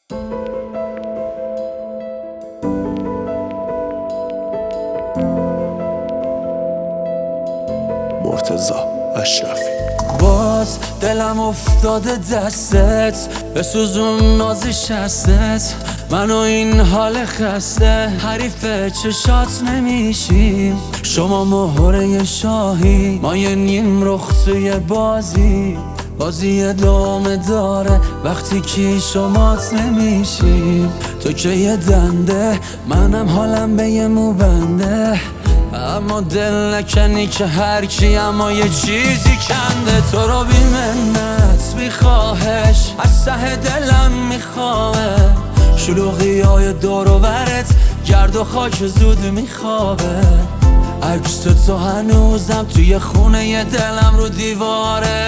مرتضی اشرفی. باز دلم افتاده دستت، بسوزون نازش هستت، من و این حال خسته حریف چشات نمیشیم. شما مهره شاهی، ما یه نیم رخ توی بازی ادامه داره وقتی که شمات نمیشیم. تو که یه دنده، منم حالم به یه موبنده، اما دل نکنی که هر کی اما یه چیزی کنده. تو رو بی منت بی خواهش از ته دلم میخوامه، شلوغی های دور و برت گرد و خاک زود میخوابه. عکس تو هنوزم توی خونه ی دلم رو دیواره.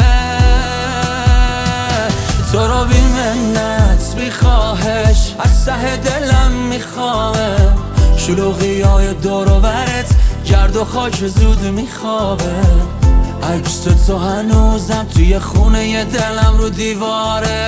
تو رو بی منت بی خواهش از ته دلم میخوامه، شلوغی های دور و برت گرد و خاک زود میخوابه. عکس تو هنوزم توی خونه ی دلم رو دیواره.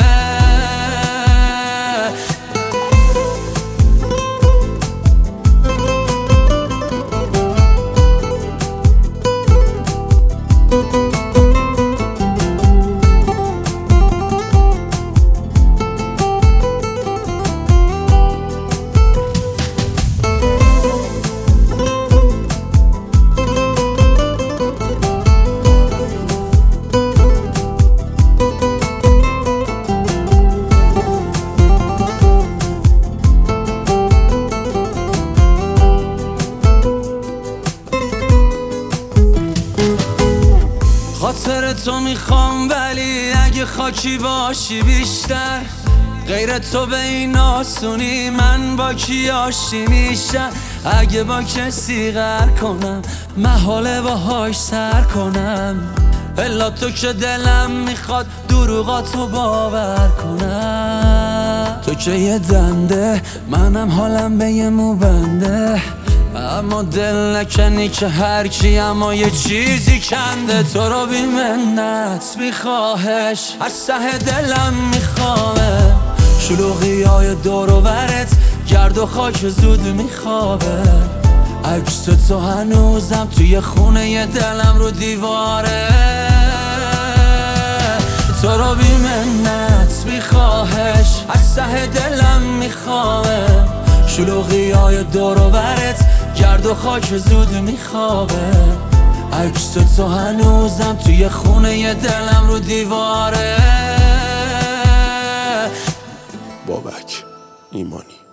خاطر تو میخوام، ولی اگه خاکی باشی بیشتر، غیر تو به این آسونی من با کی آشتی میشم. اگه با کسی غر کنم محاله باهاش سر کنم، الا تو که دلم میخواد دروغاتو باور کنم. تو که یه دنده، منم حالم به یه موبنده، اما دل نکنی که هر کی اما یه چیزی کنده. تو رو بی منت بی خواهش از ته دلم میخوامه، شلوغی های دور و برت گرد و خاک زود میخوابه. عکس تو هنوزم توی خونه ی دلم رو دیواره. تو رو بی منت بی خواهش از ته دلم میخوامه، شلوغی های دور و برت گرد و خاک زود میخوابه. عکس تو هنوزم توی خونه ی دلم رو دیواره. بابک ایمانی.